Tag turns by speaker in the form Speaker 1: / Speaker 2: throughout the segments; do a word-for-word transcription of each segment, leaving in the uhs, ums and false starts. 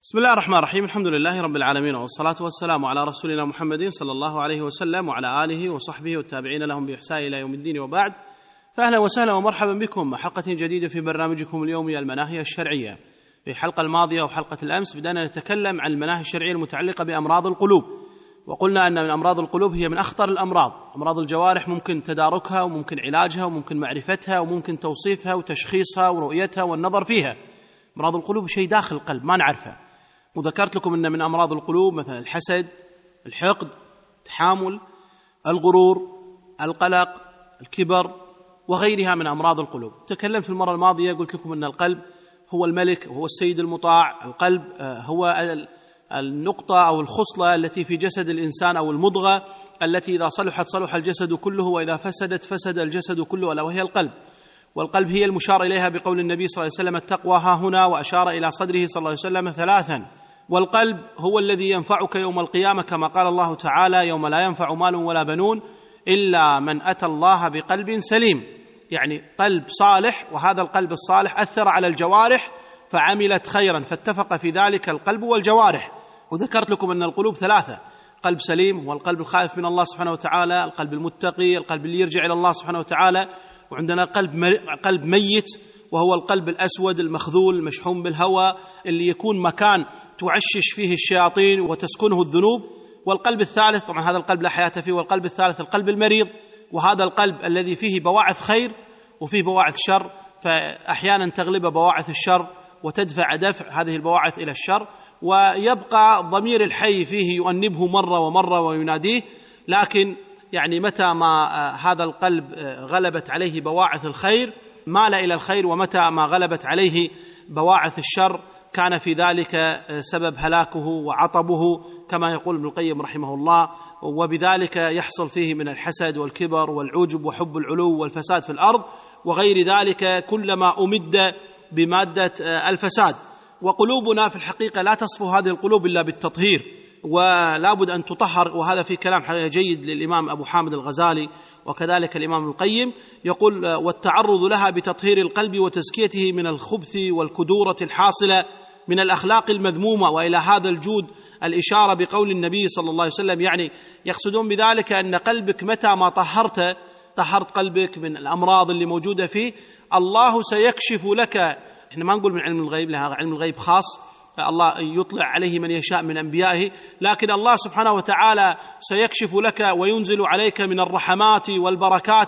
Speaker 1: بسم الله الرحمن الرحيم. الحمد لله رب العالمين، والصلاة والسلام على رسولنا محمد صلى الله عليه وسلم وعلى آله وصحبه والتابعين لهم بإحسان إلى يوم الدين، وبعد، فأهلا وسهلا ومرحبا بكم مع حلقة جديدة في برنامجكم اليومي المناهي الشرعية. في الحلقة الماضية وحلقة الأمس بدأنا نتكلم عن المناهي الشرعية المتعلقة بأمراض القلوب، وقلنا أن من أمراض القلوب هي من أخطر الأمراض. أمراض الجوارح ممكن تداركها وممكن علاجها وممكن معرفتها وممكن توصيفها وتشخيصها ورؤيتها والنظر فيها. أمراض القلوب شيء داخل القلب ما نعرفه، وذكرت لكم أن من أمراض القلوب مثلا الحسد، الحقد، التحامل، الغرور، القلق، الكبر وغيرها من أمراض القلوب. تكلمت في المرة الماضية قلت لكم أن القلب هو الملك وهو السيد المطاع. القلب هو النقطة أو الخصلة التي في جسد الإنسان أو المضغة التي إذا صلحت صلح الجسد كله، وإذا فسدت فسد الجسد كله، ألا وهي القلب. والقلب هي المشار إليها بقول النبي صلى الله عليه وسلم: التقوى ها هنا، وأشار إلى صدره صلى الله عليه وسلم ثلاثا. والقلب هو الذي ينفعك يوم القيامة، كما قال الله تعالى: يوم لا ينفع مال ولا بنون إلا من أتى الله بقلب سليم. يعني قلب صالح، وهذا القلب الصالح أثر على الجوارح فعملت خيرا، فاتفق في ذلك القلب والجوارح. وذكرت لكم أن القلوب ثلاثة: قلب سليم هو القلب الخائف من الله سبحانه وتعالى، القلب المتقي القلب اللي يرجع إلى الله سبحانه وتعالى، وعندنا قلب قلب ميت وهو القلب الأسود المخذول المشحون بالهوى اللي يكون مكان تعشش فيه الشياطين وتسكنه الذنوب. والقلب الثالث طبعا هذا القلب لا حياة فيه، والقلب الثالث القلب المريض، وهذا القلب الذي فيه بواعث خير وفيه بواعث شر، فأحيانا تغلب بواعث الشر وتدفع دفع هذه البواعث إلى الشر، ويبقى ضمير الحي فيه يؤنبه مرة ومرة ويناديه. لكن يعني متى ما هذا القلب غلبت عليه بواعث الخير مال إلى الخير، ومتى ما غلبت عليه بواعث الشر كان في ذلك سبب هلاكه وعطبه، كما يقول ابن القيم رحمه الله. وبذلك يحصل فيه من الحسد والكبر والعجب وحب العلو والفساد في الأرض وغير ذلك، كلما أمد بمادة الفساد. وقلوبنا في الحقيقة لا تصفو هذه القلوب إلا بالتطهير، ولا بد أن تطهر. وهذا في كلام جيد للإمام أبو حامد الغزالي وكذلك الإمام ابن القيم، يقول: والتعرض لها بتطهير القلب وتزكيته من الخبث والكدورة الحاصلة من الأخلاق المذمومة. وإلى هذا الجود الإشارة بقول النبي صلى الله عليه وسلم، يعني يقصدون بذلك أن قلبك متى ما طهرت طهرت قلبك من الأمراض اللي موجودة فيه، الله سيكشف لك. احنا ما نقول من علم الغيب، لها علم الغيب خاص الله يطلع عليه من يشاء من أنبيائه، لكن الله سبحانه وتعالى سيكشف لك وينزل عليك من الرحمات والبركات،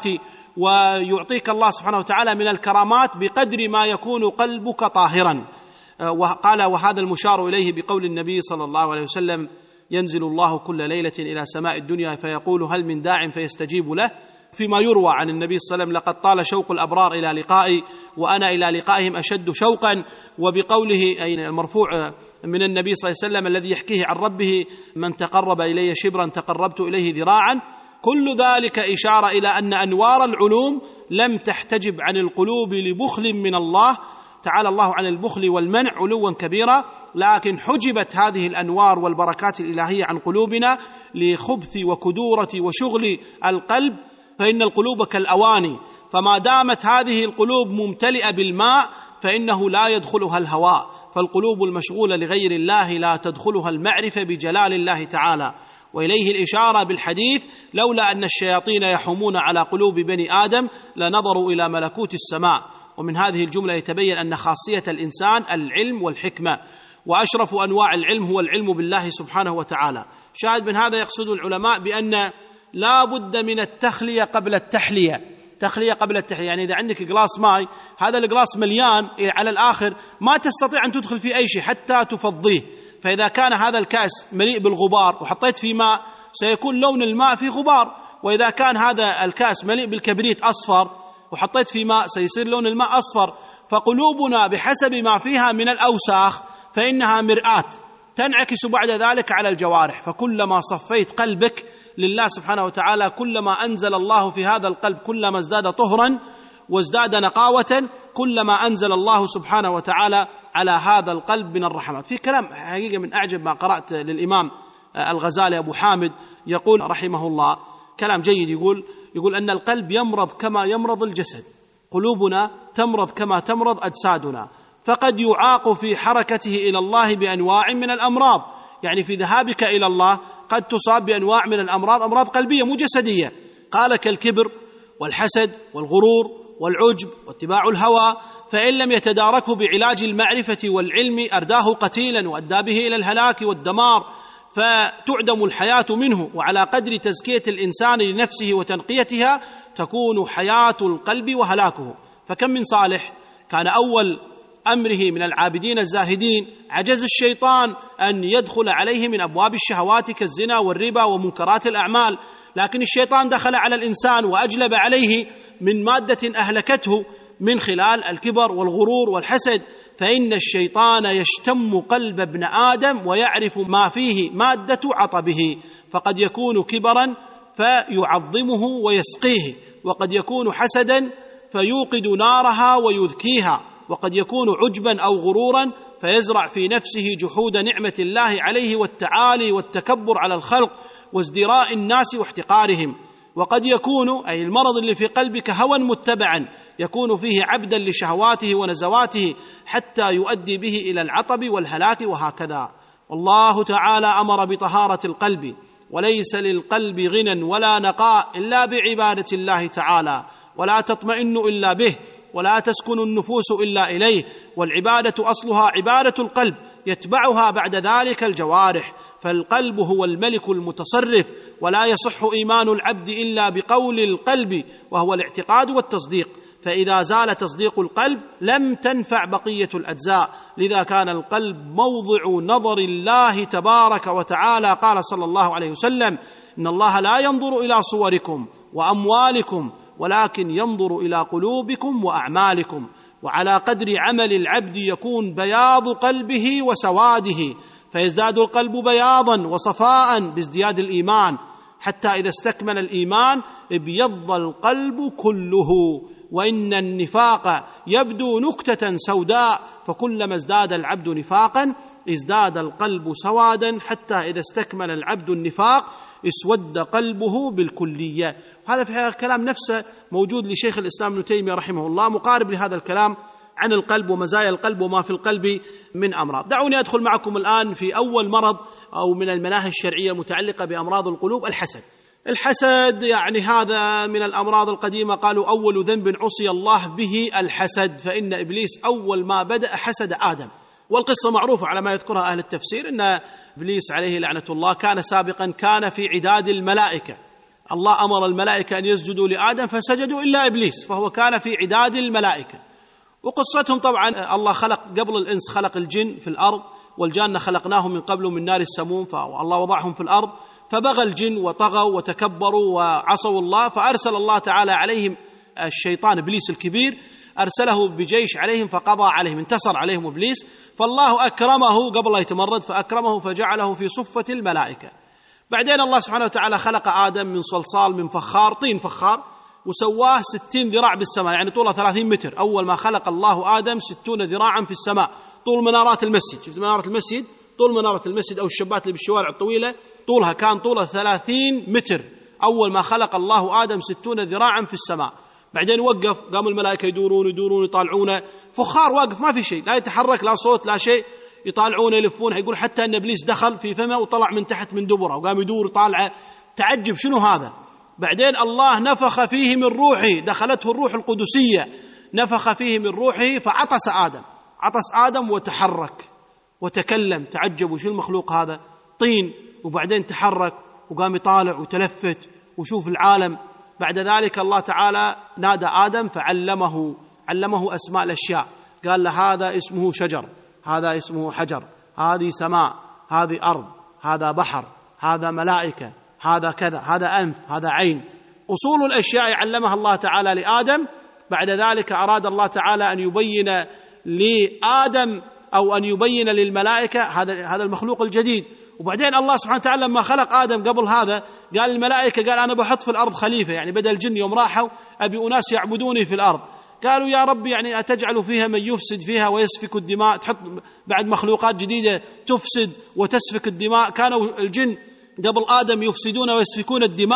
Speaker 1: ويعطيك الله سبحانه وتعالى من الكرامات بقدر ما يكون قلبك طاهرا. وقال: وهذا المشار إليه بقول النبي صلى الله عليه وسلم: ينزل الله كل ليلة إلى سماء الدنيا فيقول: هل من داع فيستجيب له. فيما يروى عن النبي صلى الله عليه وسلم: لقد طال شوق الأبرار إلى لقائي وأنا إلى لقائهم أشد شوقا. وبقوله أي المرفوع من النبي صلى الله عليه وسلم الذي يحكيه عن ربه: من تقرب إلي شبرا تقربت إليه ذراعا. كل ذلك إشارة إلى أن أنوار العلوم لم تحتجب عن القلوب لبخل من الله تعالى الله عن البخل والمنع علوا كبيرا، لكن حجبت هذه الأنوار والبركات الإلهية عن قلوبنا لخبث وكدورة وشغل القلب. فإن القلوب كالأواني، فما دامت هذه القلوب ممتلئة بالماء فإنه لا يدخلها الهواء، فالقلوب المشغولة لغير الله لا تدخلها المعرفة بجلال الله تعالى. وإليه الإشارة بالحديث: لولا أن الشياطين يحومون على قلوب بني آدم لنظروا إلى ملكوت السماء. ومن هذه الجملة يتبين أن خاصية الإنسان العلم والحكمة، وأشرف أنواع العلم هو العلم بالله سبحانه وتعالى. شاهد من هذا يقصد العلماء بأن لا بد من التخلية قبل التحلية. تخلية قبل التحلية، يعني إذا عندك قلاص ماء، هذا القلاص مليان على الآخر ما تستطيع أن تدخل فيه أي شيء حتى تفضيه. فإذا كان هذا الكأس مليء بالغبار وحطيت فيه ماء سيكون لون الماء فيه غبار، وإذا كان هذا الكأس مليء بالكبريت أصفر وحطيت فيه ماء سيصير لون الماء أصفر. فقلوبنا بحسب ما فيها من الأوساخ فإنها مرآة تنعكس بعد ذلك على الجوارح. فكلما صفيت قلبك لله سبحانه وتعالى كلما أنزل الله في هذا القلب كلما ازداد طهرا وازداد نقاوة، كلما أنزل الله سبحانه وتعالى على هذا القلب من الرحمات. في كلام حقيقة من أعجب ما قرأت للإمام الغزالي أبو حامد، يقول رحمه الله كلام جيد، يقول يقول أن القلب يمرض كما يمرض الجسد، قلوبنا تمرض كما تمرض أجسادنا، فقد يعاق في حركته إلى الله بأنواع من الأمراض، يعني في ذهابك إلى الله قد تصاب بأنواع من الأمراض، أمراض قلبية مو جسدية، قال كالكبر والحسد والغرور والعجب واتباع الهوى، فإن لم يتداركه بعلاج المعرفة والعلم أرداه قتيلا وأدى به إلى الهلاك والدمار، فتعدم الحياة منه. وعلى قدر تزكية الإنسان لنفسه وتنقيتها تكون حياة القلب وهلاكه. فكم من صالح كان أول أمره من العابدين الزاهدين عجز الشيطان أن يدخل عليه من أبواب الشهوات كالزنا والربا ومنكرات الأعمال، لكن الشيطان دخل على الإنسان وأجلب عليه من مادة أهلكته من خلال الكبر والغرور والحسد، فإن الشيطان يشتم قلب ابن آدم ويعرف ما فيه مادة عطبه، فقد يكون كبرا فيعظمه ويسقيه، وقد يكون حسدا فيوقد نارها ويذكيها، وقد يكون عجبا أو غرورا فيزرع في نفسه جحود نعمة الله عليه والتعالي والتكبر على الخلق وازدراء الناس واحتقارهم. وقد يكون أي المرض اللي في قلبك هوى متبعا يكون فيه عبدا لشهواته ونزواته حتى يؤدي به إلى العطب والهلاك وهكذا. والله تعالى أمر بطهارة القلب، وليس للقلب غنى ولا نقاء إلا بعبادة الله تعالى، ولا تطمئن إلا به، ولا تسكن النفوس إلا إليه، والعبادة أصلها عبادة القلب يتبعها بعد ذلك الجوارح، فالقلب هو الملك المتصرف، ولا يصح إيمان العبد إلا بقول القلب وهو الاعتقاد والتصديق، فإذا زال تصديق القلب لم تنفع بقية الأجزاء، لذا كان القلب موضع نظر الله تبارك وتعالى. قال صلى الله عليه وسلم: إن الله لا ينظر إلى صوركم وأموالكم ولكن ينظر إلى قلوبكم وأعمالكم. وعلى قدر عمل العبد يكون بياض قلبه وسواده، فيزداد القلب بياضا وصفاء بازدياد الإيمان، حتى إذا استكمل الإيمان ابيض القلب كله. وإن النفاق يبدو نكتة سوداء، فكلما ازداد العبد نفاقا ازداد القلب سوادا، حتى إذا استكمل العبد النفاق اسود قلبه بالكلية. هذا في الكلام نفسه موجود لشيخ الإسلام ابن تيمية رحمه الله، مقارب لهذا الكلام عن القلب ومزايا القلب وما في القلب من أمراض. دعوني أدخل معكم الآن في أول مرض أو من المناهي الشرعية المتعلقة بأمراض القلوب: الحسد. الحسد يعني هذا من الأمراض القديمة، قالوا أول ذنب عصي الله به الحسد، فإن إبليس أول ما بدأ حسد آدم. والقصة معروفة على ما يذكرها أهل التفسير، إن إبليس عليه لعنة الله كان سابقا كان في عداد الملائكة، الله أمر الملائكة أن يسجدوا لآدم فسجدوا إلا إبليس، فهو كان في عداد الملائكة. وقصتهم طبعا الله خلق قبل الإنس خلق الجن في الأرض، والجان خلقناهم من قبل من نار السموم، فالله وضعهم في الأرض، فبغى الجن وطغوا وتكبروا وعصوا الله، فأرسل الله تعالى عليهم الشيطان إبليس الكبير، أرسله بجيش عليهم فقضى عليهم، انتصر عليهم إبليس، فالله أكرمه قبل لا يتمرد، فأكرمه فجعله في صفة الملائكة. بعدين الله سبحانه وتعالى خلق آدم من صلصال من فخار، طين فخار، وسواه ستين ذراع بالسماء، يعني طوله ثلاثين متر. أول ما خلق الله آدم ستون ذراعا في السماء، طول منارات المسجد. شفت منارة المسجد؟ طول منارة المسجد أو الشبات اللي بالشوارع الطويلة طولها كان طولها ثلاثين متر. أول ما خلق الله آدم ستون ذراعا في السماء. بعدين وقف، قام الملائكة يدورون يدورون يطالعونه، فخار واقف ما في شيء، لا يتحرك لا صوت لا شيء، يطالعونه يلفونه. يقول حتى أن إبليس دخل في فمه وطلع من تحت من دبره وقام يدور يطالعه، تعجب شنو هذا. بعدين الله نفخ فيه من روحه، دخلته الروح القدسية، نفخ فيه من روحه فعطس آدم، عطس آدم وتحرك وتكلم. تعجبوا شو المخلوق هذا، طين، وبعدين تحرك وقام يطالع وتلفت وشوف العالم. بعد ذلك الله تعالى نادى آدم فعلمه علمه أسماء الأشياء، قال له هذا اسمه شجر، هذا اسمه حجر، هذه سماء، هذه أرض، هذا بحر، هذا ملائكة، هذا كذا، هذا أنف، هذا عين. أصول الأشياء علمها الله تعالى لآدم. بعد ذلك أراد الله تعالى أن يبين لآدم أو أن يبين للملائكة هذا هذا المخلوق الجديد. وبعدين الله سبحانه وتعالى لما خلق آدم قبل هذا قال الملائكة، قال أنا بحط في الأرض خليفة، يعني بدل الجن يوم راحوا أبي أناس يعبدوني في الأرض. قالوا يا رب يعني أتجعل فيها من يفسد فيها ويسفك الدماء، تحط بعد مخلوقات جديدة تفسد وتسفك الدماء. كانوا الجن قبل آدم يفسدون ويسفكون الدماء،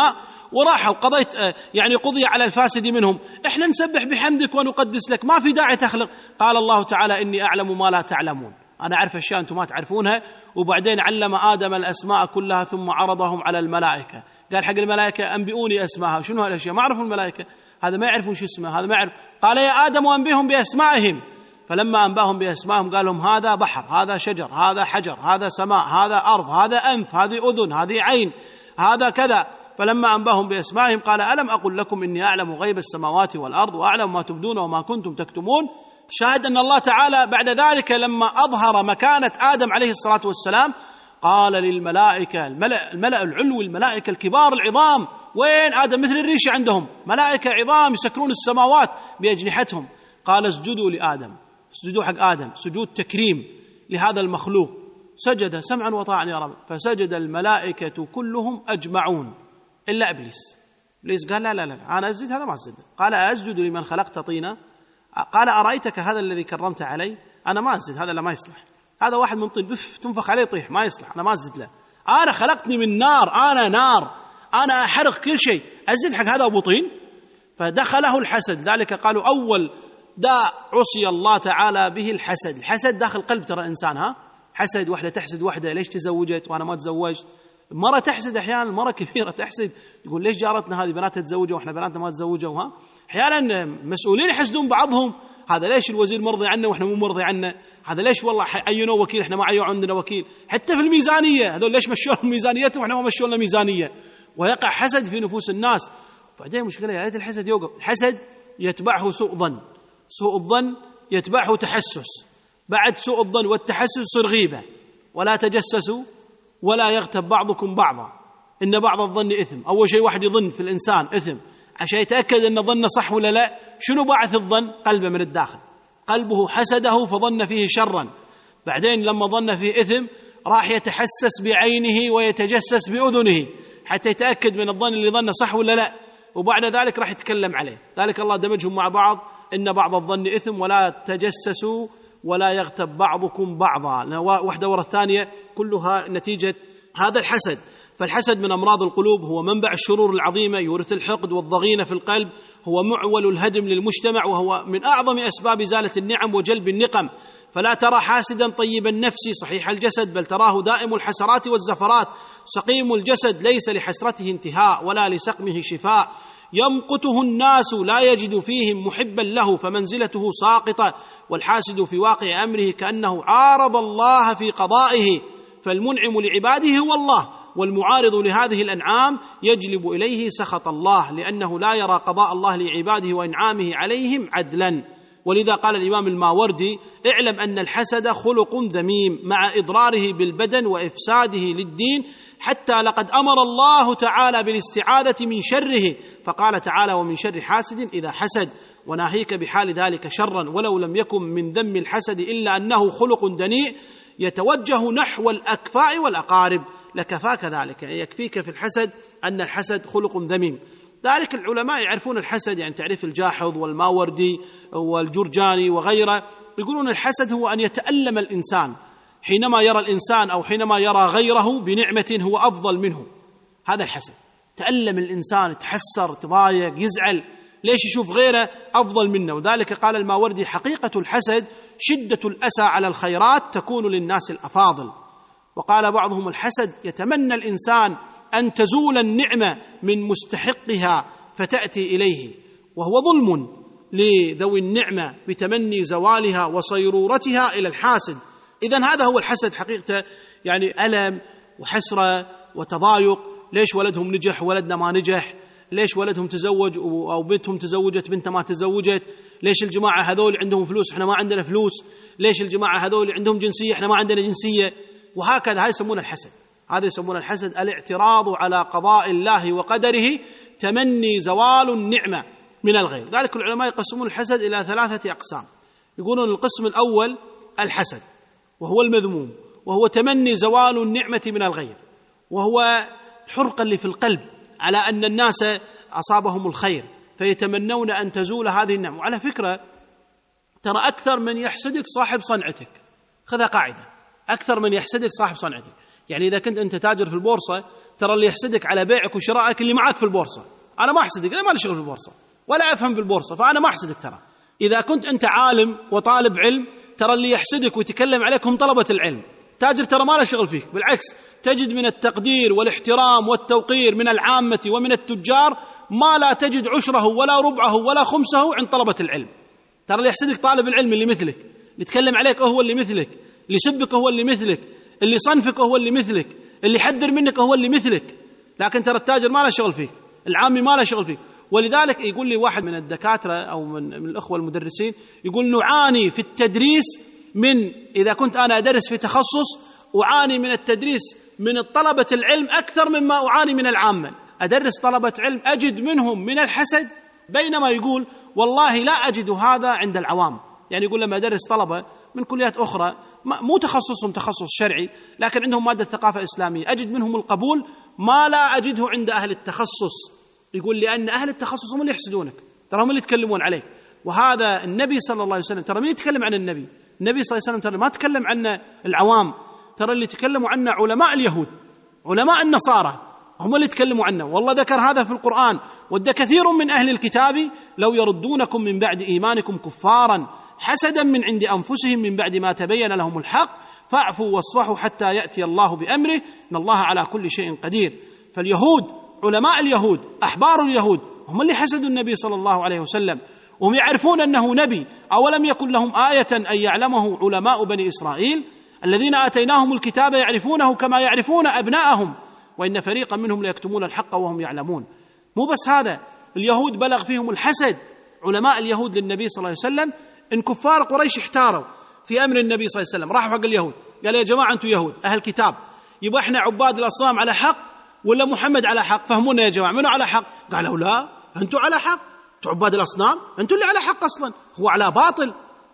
Speaker 1: وراحوا قضيت يعني قضي على الفاسد منهم، إحنا نسبح بحمدك ونقدس لك، ما في داعي تخلق. قال الله تعالى إني أعلم ما لا تعلمون، أنا أعرف أشياء أنتم ما تعرفونها. وبعدين علم آدم الأسماء كلها ثم عرضهم على الملائكة، قال حق الملائكة أنبئوني أسماءها، شنو هالأشياء؟ ما عرفوا الملائكة، هذا ما يعرفون شو اسمه، هذا ما يعرف. قال يا آدم أنبئهم بأسمائهم، فلما أنباهم بأسمائهم قال لهم هذا بحر، هذا شجر، هذا حجر، هذا سماء، هذا أرض، هذا أنف، هذه أذن، هذه عين، هذا كذا. فلما أنباهم بأسمائهم قال ألم أقل لكم إني أعلم غيب السماوات والأرض وأعلم ما تبدون وما كنتم تكتمون. شاهد أن الله تعالى بعد ذلك لما أظهر مكانة آدم عليه الصلاة والسلام قال للملائكة، الملأ, الملأ العلو، الملائكة الكبار العظام، وين آدم؟ مثل الريشة عندهم، ملائكة عظام يسكرون السماوات بأجنحتهم. قال اسجدوا لآدم، اسجدوا حق آدم، سجود تكريم لهذا المخلوق. سجد سمعا وطاعا يا رب، فسجد الملائكة كلهم أجمعون إلا إبليس. إبليس قال لا لا لا أنا أسجد، هذا ما أسجد. قال أسجد لمن خلقت طينا؟ قال أرأيتك هذا الذي كرمت علي؟ أنا ما أسجد، هذا لا ما يصلح، هذا واحد من طين بف تنفخ عليه طيح، ما يصلح، أنا ما أسجد له. أنا خلقتني من نار، أنا نار، أنا أحرق كل شيء، أسجد حق هذا أبو طين؟ فدخله الحسد. ذلك قالوا أول داء عصي الله تعالى به الحسد. الحسد داخل قلب ترى الإنسان، ها حسد، وحدة تحسد وحدة، ليش تزوجت وأنا ما تزوجت؟ مرة تحسد أحيانا، مرة كبيرة تحسد، تقول ليش جارتنا هذه بناتها تزوجوا وإحنا بناتنا ما تزوجوا. ها أحيانا مسؤولين يحسدون بعضهم، هذا ليش الوزير مرضي عنه وإحنا مو مرضي عنه، هذا ليش والله عينوا وكيل إحنا ما عينوا عندنا وكيل، حتى في الميزانية هذول ليش مشوا لهم ميزانيتهم وإحنا ما مشوا لنا ميزانية. ويقع حسد في نفوس الناس. بعدين مشكلة يا ريت الحسد يوقف. الحسد يتبعه سوء ظن، سوء الظن يتبعه تحسس، بعد سوء الظن والتحسس يصير غيبة. ولا تجسسوا ولا يغتب بعضكم بعضا إن بعض الظن إثم. أول شيء واحد يظن في الإنسان إثم، عشان يتأكد أن ظنه صح ولا لا. شنو باعث الظن؟ قلبه من الداخل، قلبه حسده فظن فيه شرا، بعدين لما ظن فيه إثم راح يتحسس بعينه ويتجسس بأذنه حتى يتأكد من الظن اللي ظنه صح ولا لا، وبعد ذلك راح يتكلم عليه. ذلك الله دمجهم مع بعض، إن بعض الظن إثم ولا تجسسوا ولا يغتب بعضكم بعضا، واحدة ورا الثانية، كلها نتيجة هذا الحسد. فالحسد من أمراض القلوب، هو منبع الشرور العظيمة، يورث الحقد والضغينة في القلب، هو معول الهدم للمجتمع، وهو من أعظم أسباب إزالة النعم وجلب النقم. فلا ترى حاسدا طيب النفس صحيح الجسد، بل تراه دائم الحسرات والزفرات، سقيم الجسد ليس لحسرته انتهاء ولا لسقمه شفاء، يمقته الناس لا يجد فيهم محبا له فمنزلته ساقطة. والحاسد في واقع أمره كأنه عارض الله في قضائه، فالمنعم لعباده هو الله، والمعارض لهذه الأنعام يجلب إليه سخط الله، لأنه لا يرى قضاء الله لعباده وإنعامه عليهم عدلا. ولذا قال الإمام الماوردي: اعلم أن الحسد خلق ذميم مع إضراره بالبدن وإفساده للدين، حتى لقد أمر الله تعالى بالاستعاذة من شره، فقال تعالى: ومن شر حاسد إذا حسد، وناهيك بحال ذلك شرا. ولو لم يكن من ذم الحسد إلا أنه خلق دنيء يتوجه نحو الأكفاء والأقارب لكفاك ذلك، يعني يكفيك في الحسد أن الحسد خلق ذميم. ذلك العلماء يعرفون الحسد، يعني تعريف الجاحظ والماوردي والجرجاني وغيره، يقولون الحسد هو أن يتألم الإنسان حينما يرى الإنسان أو حينما يرى غيره بنعمة هو أفضل منه. هذا الحسد، تألم الإنسان، يتحسر، تضايق، يزعل، ليش يشوف غيره أفضل منه. وذلك قال الماوردي: حقيقة الحسد شدة الأسى على الخيرات تكون للناس الأفاضل. وقال بعضهم: الحسد يتمنى الإنسان أن تزول النعمة من مستحقها فتأتي إليه، وهو ظلم لذوي النعمة بتمني زوالها وصيرورتها إلى الحاسد. إذن هذا هو الحسد حقيقة، يعني ألم وحسرة وتضايق. ليش ولدهم نجح ولدنا ما نجح؟ ليش ولدهم تزوج أو بنتهم تزوجت بنتها ما تزوجت؟ ليش الجماعة هذول عندهم فلوس إحنا ما عندنا فلوس؟ ليش الجماعة هذول عندهم جنسية إحنا ما عندنا جنسية؟ وهكذا. هذا يسمونه الحسد، هذا يسمونه الحسد الاعتراض على قضاء الله وقدره، تمني زوال النعمة من الغير. ذلك العلماء يقسمون الحسد إلى ثلاثة أقسام. يقولون القسم الأول الحسد، وهو المذموم، وهو تمني زوال النعمة من الغير، وهو الحرقة اللي في القلب على أن الناس أصابهم الخير فيتمنون أن تزول هذه النعمة. وعلى فكرة ترى أكثر من يحسدك صاحب صنعتك، خذها قاعدة: أكثر من يحسدك صاحب صنعتك. يعني إذا كنت أنت تاجر في البورصة ترى اللي يحسدك على بيعك وشرائك اللي معك في البورصة. أنا ما أحسدك، أنا ما لي شغل في البورصة ولا أفهم في البورصة، فأنا ما أحسدك. ترى إذا كنت أنت عالم وطالب علم ترى اللي يحسدك ويتكلم عليك هم طلبة العلم. تاجر ترى ما له شغل فيك، بالعكس تجد من التقدير والاحترام والتوقير من العامة ومن التجار ما لا تجد عشره ولا ربعه ولا خمسه عند طلبة العلم. ترى اللي يحسدك طالب العلم اللي مثلك، اللي يتكلم عليك هو اللي مثلك، اللي يسبك هو اللي مثلك، اللي صنفك هو اللي مثلك، اللي يحذر منك هو اللي مثلك. لكن ترى التاجر ما له شغل فيك، العامي ما له شغل فيك. ولذلك يقول لي واحد من الدكاترة أو من, من الأخوة المدرسين يقول نعاني في التدريس من، إذا كنت أنا أدرس في تخصص أعاني من التدريس من الطلبة العلم أكثر مما أعاني من العامة. أدرس طلبة علم أجد منهم من الحسد، بينما يقول والله لا أجد هذا عند العوام. يعني يقول لما أدرس طلبة من كليات أخرى مو تخصصهم تخصص شرعي لكن عندهم مادة ثقافة إسلامية أجد منهم القبول ما لا أجده عند أهل التخصص. يقول لأن أهل التخصص هم اللي يحسدونك، ترى هم اللي يتكلمون عليك. وهذا النبي صلى الله عليه وسلم، ترى من يتكلم عن النبي؟ النبي صلى الله عليه وسلم ترى ما تكلم عن العوام، ترى اللي تكلموا عنه علماء اليهود، علماء النصارى هم اللي يتكلموا عنه. والله ذكر هذا في القرآن، ود كثير من أهل الكتاب لو يردونكم من بعد إيمانكم كفارا حسدا من عند أنفسهم من بعد ما تبين لهم الحق فاعفوا واصفحوا حتى يأتي الله بأمره إن الله على كل شيء قدير. فاليهود، علماء اليهود، أحبار اليهود هم اللي حسدوا النبي صلى الله عليه وسلم، وهم يعرفون أنه نبي. أولم يكن لهم آية أن يعلمه علماء بني إسرائيل الذين آتيناهم الكتاب يعرفونه كما يعرفون أبناءهم وإن فريقا منهم ليكتمون الحق وهم يعلمون. مو بس هذا، اليهود بلغ فيهم الحسد، علماء اليهود للنبي صلى الله عليه وسلم، إن كفار قريش احتاروا في أمر النبي صلى الله عليه وسلم، راحوا حق اليهود قال يا جماعة أنتم يهود أهل كتاب، يبقى إحنا عباد الأصنام على حق ولا محمد على حق؟ فهمونا يا جماعة، منو على حق؟ قالوا لا أنتم على حق، أنتم عباد الأصنام، أنتم اللي على حق أصلا، هو على باطل.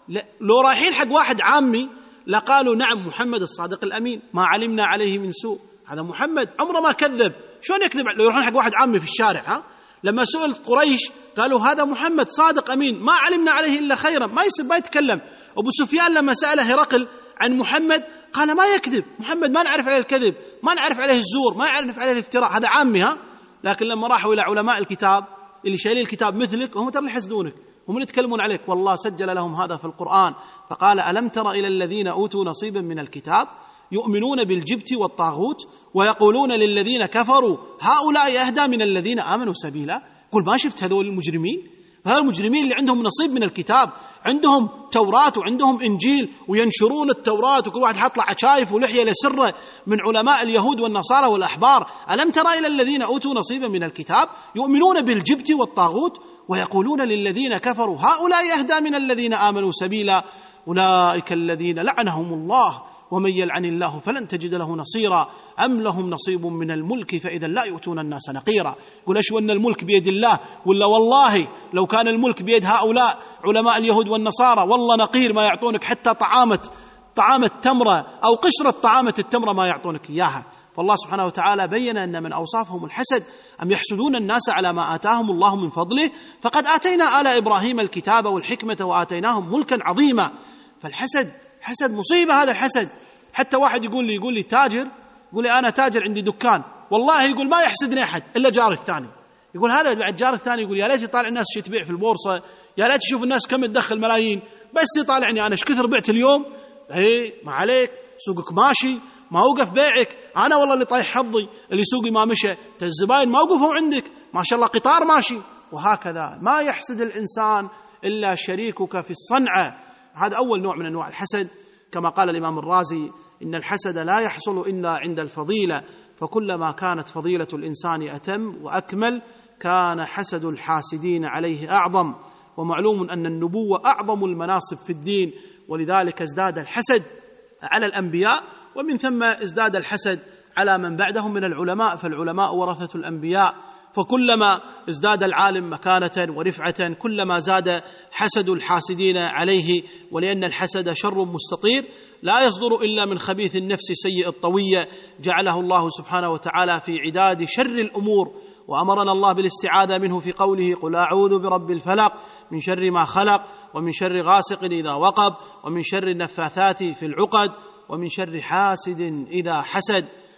Speaker 1: لو رايحين حق واحد عامي لقالوا نعم محمد الصادق الأمين ما علمنا عليه من سوء، هذا محمد عمره ما كذب، شلون يكذب؟ لو يروحون حق واحد عامي في الشارع ها لما سئل قريش قالوا هذا محمد صادق أمين ما علمنا عليه إلا خيرا، ما يسب ما يتكلم. أبو سفيان لما سأل هرقل عن محمد قال ما يكذب، محمد ما نعرف عليه الكذب، ما نعرف عليه الزور، ما نعرف عليه الافتراء، هذا عامي ها. لكن لما راحوا إلى علماء الكتاب اللي شايلين الكتاب مثلك هم ترى اللي يحسدونك، هم اللي يتكلمون عليك، والله سجل لهم هذا في القرآن فقال ألم تر إلى الذين أوتوا نصيبا من الكتاب يؤمنون بالجبت والطاغوت ويقولون للذين كفروا هؤلاء أهدى من الذين آمنوا سبيلا. قل ما شفت هذول المجرمين؟ هذول المجرمين اللي عندهم نصيب من الكتاب، عندهم توراة وعندهم إنجيل وينشرون التوراة، وكل واحد حط له عشايف ولحية لسرة من علماء اليهود والنصارى والأحبار. ألم ترى إلى الذين أوتوا نصيبا من الكتاب يؤمنون بالجبت والطاغوت ويقولون للذين كفروا هؤلاء أهدى من الذين آمنوا سبيلا أولئك الذين لعنهم الله ومن يلعن الله فلن تجد له نصيرا أم لهم نصيب من الملك فإذا لا يؤتون الناس نقيرا. قل أشو أن الملك بيد الله؟ ولا والله لو كان الملك بيد هؤلاء علماء اليهود والنصارى والله نقير ما يعطونك حتى طعامة طعامة تمرة أو قشرة طعامة التمرة ما يعطونك إياها. فالله سبحانه وتعالى بين أن من أوصافهم الحسد أم يحسدون الناس على ما آتاهم الله من فضله فقد آتينا آل إبراهيم الكتاب والحكمة وآتيناهم ملكا عظيما. فالحسد حسد مصيبة، هذا الحسد. حتى واحد يقول لي يقول لي تاجر، يقول لي أنا تاجر عندي دكان، والله يقول ما يحسدني أحد إلا جار الثاني. يقول هذا بعد جار الثاني يقول يا ليت يطالع الناس شو تبيع في البورصة، يا ليت يشوف الناس كم تدخل ملايين، بس يطالعني أنا ايش كثر بعت اليوم. إيه ما عليك، سوقك ماشي ما وقف بيعك، أنا والله اللي طايح حظي اللي سوقي ما مشى، الزباين ما وقفوا عندك ما شاء الله قطار ماشي. وهكذا ما يحسد الإنسان إلا شريكك في الصنعة. هذا أول نوع من أنواع الحسد. كما قال الإمام الرازي إن الحسد لا يحصل إلا عند الفضيلة، فكلما كانت فضيلة الإنسان أتم وأكمل كان حسد الحاسدين عليه أعظم. ومعلوم أن النبوة أعظم المناصب في الدين، ولذلك ازداد الحسد على الأنبياء ومن ثم ازداد الحسد على من بعدهم من العلماء، فالعلماء ورثة الأنبياء، فكلما ازداد العالم مكانة ورفعة كلما زاد حسد الحاسدين عليه. ولأن الحسد شر مستطير لا يصدر إلا من خبيث النفس سيء الطوية جعله الله سبحانه وتعالى في عداد شر الأمور، وأمرنا الله بالاستعاذة منه في قوله قل أعوذ برب الفلق من شر ما خلق ومن شر غاسق إذا وقب ومن شر النفاثات في العقد ومن شر حاسد إذا حسد.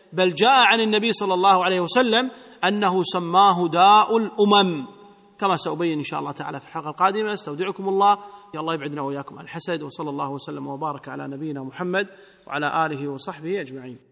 Speaker 1: بل جاء عن النبي صلى الله عليه وسلم أنه سماه داء الأمم، كما سأبين إن شاء الله تعالى في الحلقة القادمة. استودعكم الله، يا الله يبعدنا وإياكم عن الحسد، وصلى الله وسلم وبارك على نبينا محمد وعلى آله وصحبه أجمعين.